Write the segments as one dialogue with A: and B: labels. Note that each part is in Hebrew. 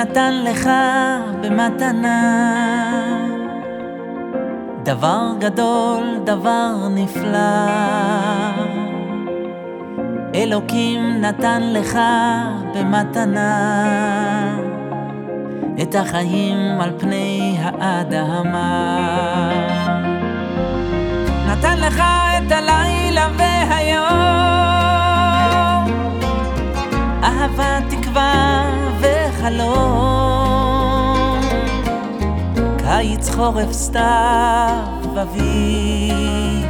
A: נתן לך במתנה, דבר גדול, דבר נפלא. אלוקים נתן לך במתנה את החיים על פני האדמה. נתן לך את הלילה והיום, אהבה, תקווה וחלום, קיץ, חורף, סתיו, אביב,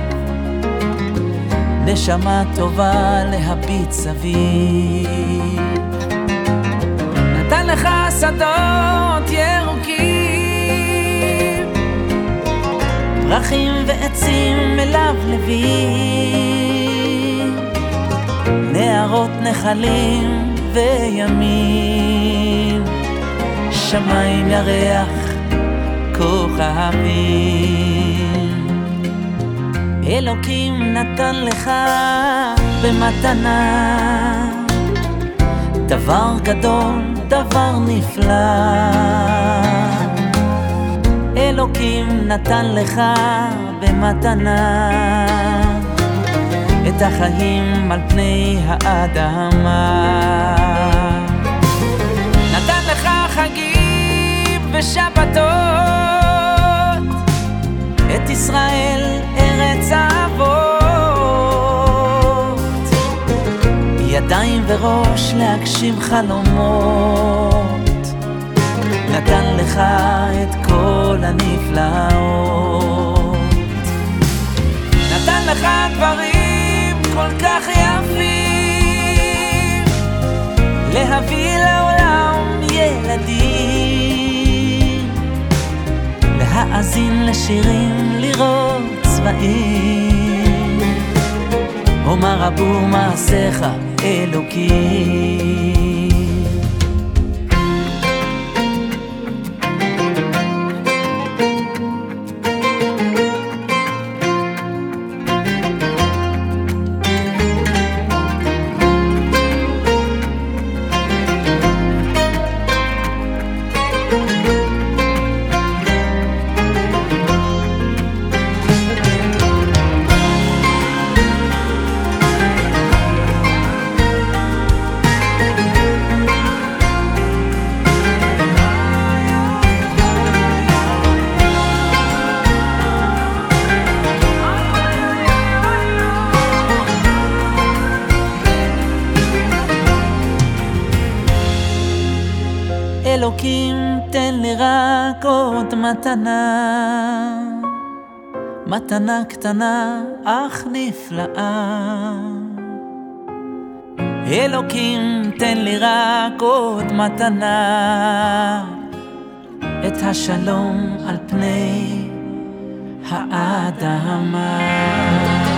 A: נשמה טובה להביט סביב. נתן לך שדות ירוקים, פרחים ועצים מלבלבים, נהרות, נחלים וימים, שמיים, ירח, כוכבים. אלוקים נתן לך במתנה דבר גדול, דבר נפלא. אלוקים נתן לך במתנה את החיים על פני האדמה. נתן לך חגים ושבתות, את ישראל ארץ האבות, ידיים וראש להגשים חלומות. נתן לך את כל הנפלאות, נתן לך דברים כל כך יפים, להביא לעולם ילדים, להאזין לשירים, לראות צבעים. ומה רבו מעשיך אלוקים. אלוקים תן לי רק עוד מתנה, מתנה קטנה אך נפלאה. אלוקים תן לי רק עוד מתנה, את השלום על פני האדמה.